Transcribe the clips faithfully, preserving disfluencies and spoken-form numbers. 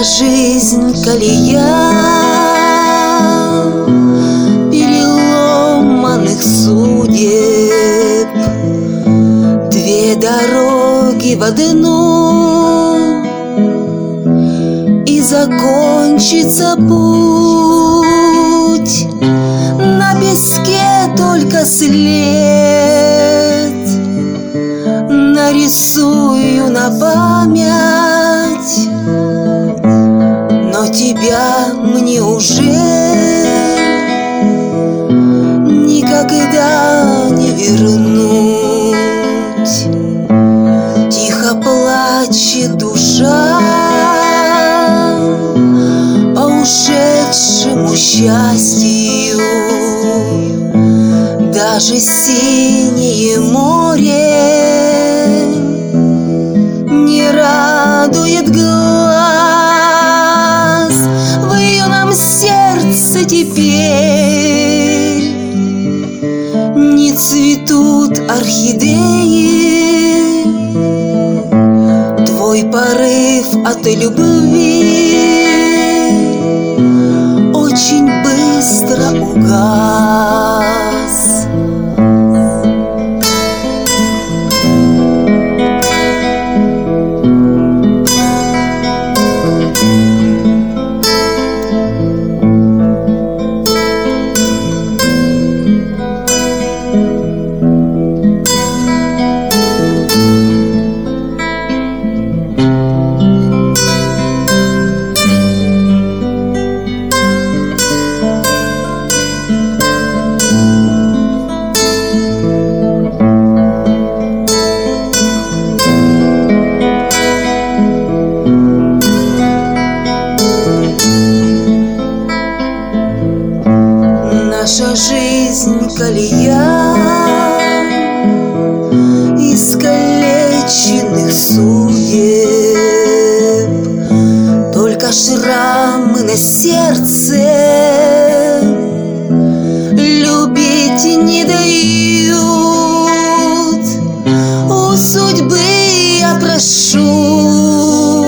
Наша жизнь колея переломанных судеб, две дороги в одну, и закончится путь. На песке только след нарисую на память, но тебя мне уже никогда не вернуть. Тихо плачет душа по ушедшему счастью, даже синее море не радует глаз. В юном сердце теперь не цветут орхидеи, твой порыв от любви очень быстро угас. Наша жизнь колея искалеченных судеб, только шрамы на сердце любить не дают. У судьбы я прошу,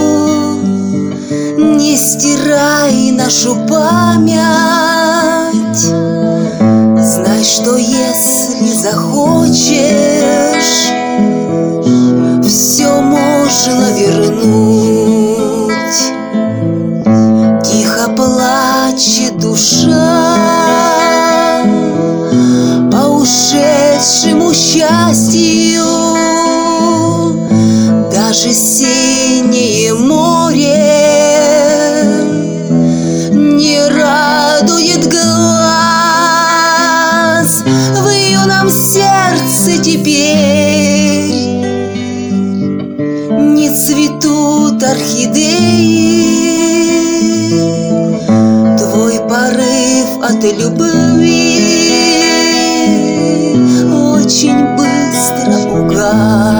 не стирай нашу память. Знай, что если захочешь, все можно вернуть. Тихо плачет душа по ушедшему счастью, даже синее море не радует глаз. В юном сердце теперь не цветут орхидеи, твой порыв от любви очень быстро угас.